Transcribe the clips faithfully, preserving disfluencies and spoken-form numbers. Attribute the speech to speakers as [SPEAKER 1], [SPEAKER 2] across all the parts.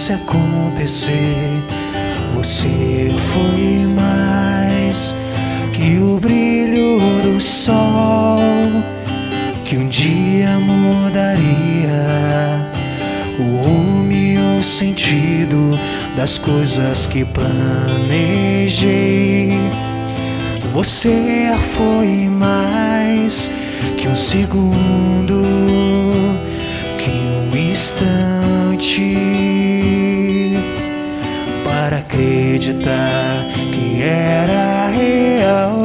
[SPEAKER 1] fosse acontecer. Você foi mais que o brilho do sol, que um dia mudaria o rumo e o sentido das coisas que planejei. Você foi mais que um segundo, que um instante, para acreditar que era real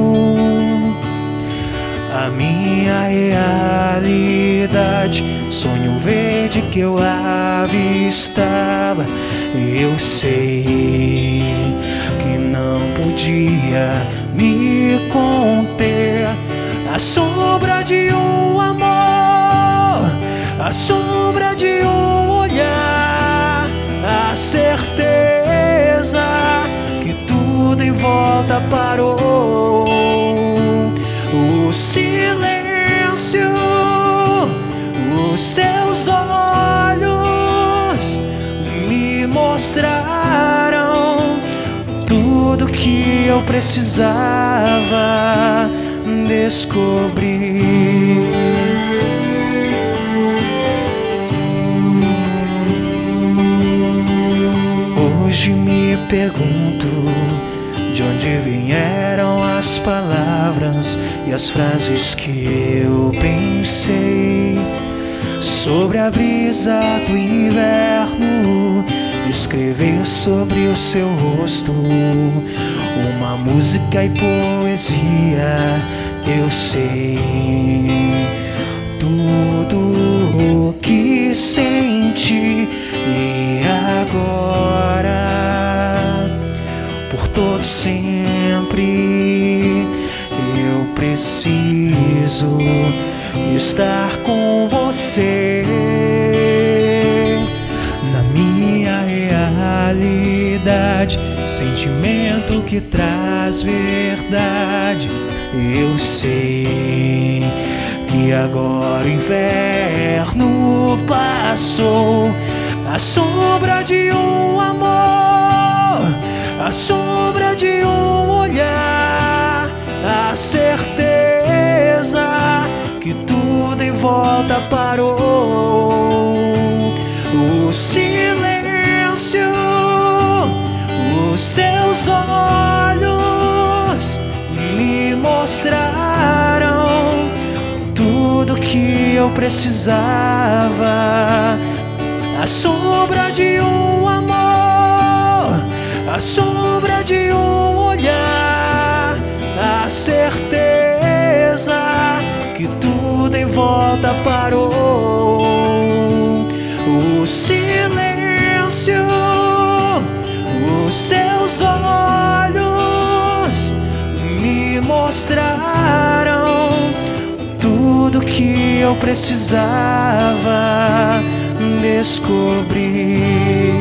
[SPEAKER 1] a minha realidade. Sonho verde que eu avistava. Eu sei que não podia me conter. A sombra de um amor, a sombra de um olhar, a certeza que tudo em volta parou. O silêncio, os seus olhos me mostraram tudo que eu precisava descobrir. Hoje me pergunto de onde vieram as palavras e as frases que eu pensei sobre a brisa do inverno. Escrever sobre o seu rosto uma música e poesia. Eu sei tudo o que senti, e agora, por todo sempre, eu preciso estar com você. Na minha realidade, sentimento que traz verdade. Eu sei que agora o inverno passou. A sombra de um amor, a sombra de um olhar, a certeza que tudo em volta parou. O silêncio, os seus olhos me mostraram tudo que eu precisava. A sombra de um amor, a sombra de um olhar, a certeza que tudo em volta parou. O silêncio, os seus olhos me mostraram tudo que eu precisava descobrir.